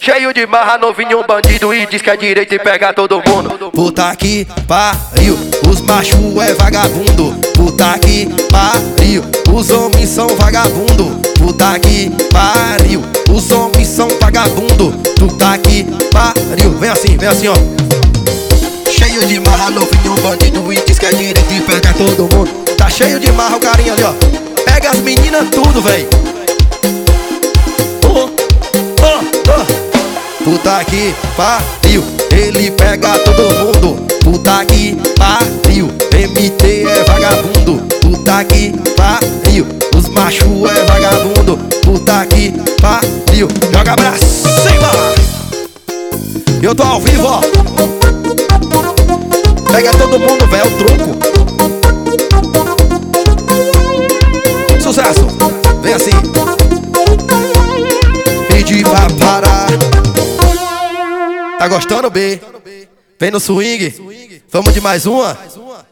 Cheio de marra, novinho bandido e diz que é direito e pega todo mundo. Puta que pariu, os machos é vagabundo. Puta que pariu, os homens são vagabundo. Puta que pariu, os homens são vagabundo. Puta que pariu, vem assim ó. Cheio de marra, novinho bandido e diz que é direito e pega todo mundo. Tá cheio de marra o carinha ali ó. Pega as meninas tudo, véi. Puta que pariu, ele pega todo mundo. Puta que pariu, MT é vagabundo. Puta que pariu, os machos é vagabundo. Puta que pariu, joga pra cima. Eu tô ao vivo, ó. Pega todo mundo, velho, o truco. Sucesso, vem assim. Pedi pra parar. Tá gostando, B? Vem no swing. Vamos de mais uma?